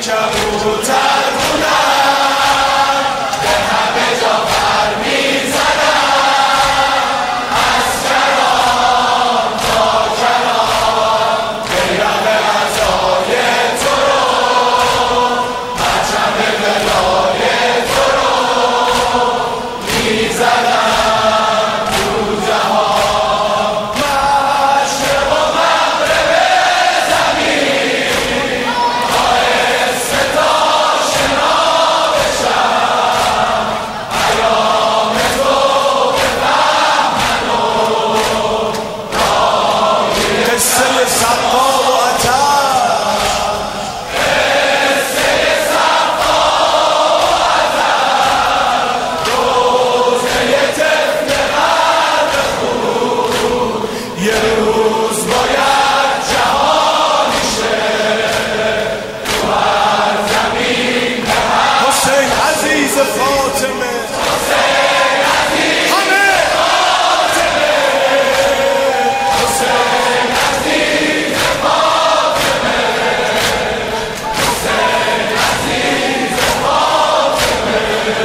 کبوتر بودم به همه جا پر میزدم از کران تا کران بیرق غذای تو رو پرچم ولای تو رو میزدم تو جهان مشرق و مغرب زمین آهسته تا شنا بشم پیام تو بفهمن و قصه صفا و عطر قصه صفا و عطر روزه طفل قلب خود یه روز باید جهانی شه تو هر زمین به هر حسین عزیز فاطمه حسین عزیز فاطمه حسین عزیز فاطمه حسین عزیز فاطمه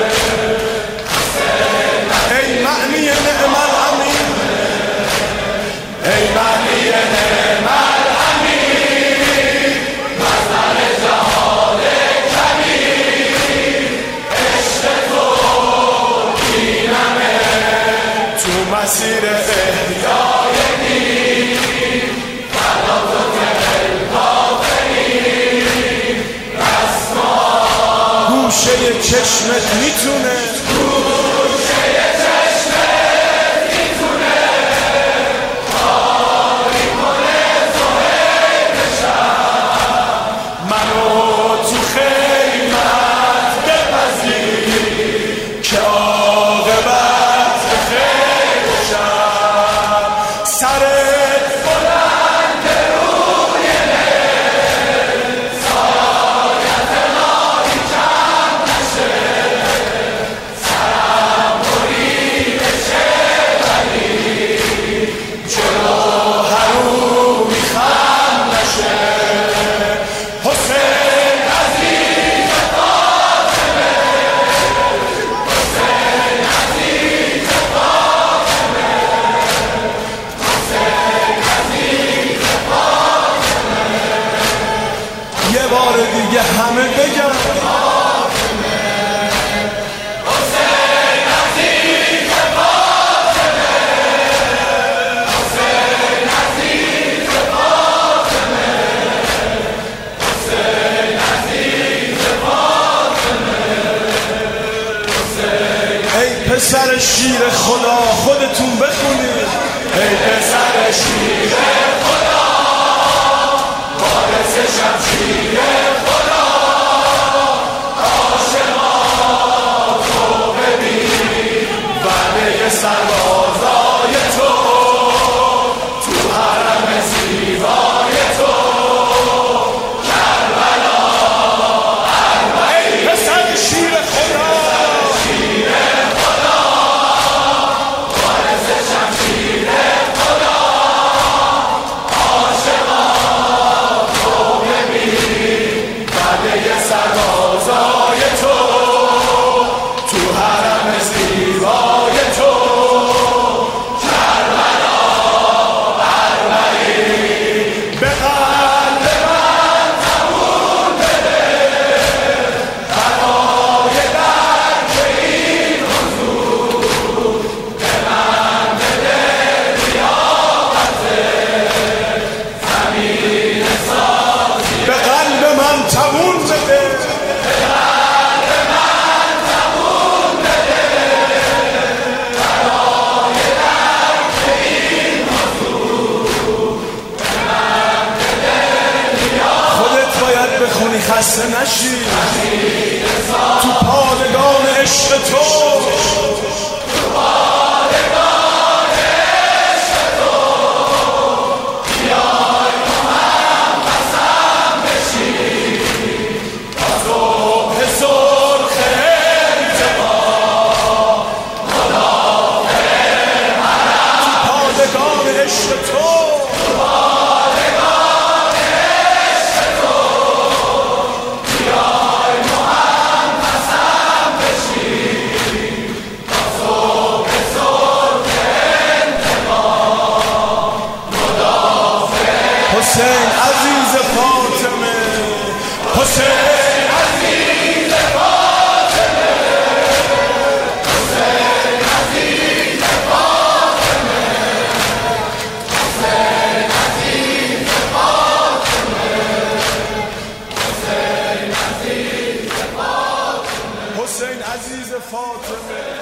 ای معنی نعم الامین ای معنی نعم الامین مظهر جهان کبیر عشق تو دینمه تو مسیر احیای دین فدا تو دل کافرین رسما گوشه چشمت میتونه گوشه چشمت میتونه کاری کنه زهیر بشم منو تو خیمت بپذیر که عاقبت به خیر بشم سرت بلند روی نل سایت ناری کم نشه سرم برید شه ولی جلو حرومی خم نشه حسین عزیز فاطمه حسین عزیز فاطمه حسین عزیز فاطمه یه بار دیگه همه بگم حسین عزیز فاطمه حسین عزیز فاطمه حسین عزیز فاطمه ای پسر شیر خدا خودتون بخونید ای پسر شیر خدا وارث شمشیر خدا عاشقاتو ببین وعده سربازای تو تو حرم زیبای تو کربلا ای پسر شیر خدا شیر خدا وارث شمشیر خدا عاشقاتو ببین وعده سربازای تو تو حرم زیبای تو کربلا اربعین به قلب من تموم بده برای درک این حضور به من بده لیاقت زمین سازی به قلب من تموم بده به قلب من تموم بده برای درک این حضور به من بده لیاقت خودت باید بخونی خسته نشی تو پادگان عشق تو تو پادگان عشق تو بیای با هم قسم بشی تا صبح سرخ انتقام مدافع حرم تو پادگان عشق تو تو پادگان عشق تو بیای حسین عزیز فاطمه، حسین عزیز فاطمه، حسین عزیز فاطمه، حسین عزیز فاطمه، حسین عزیز فاطمه، حسین عزیز فاطمه.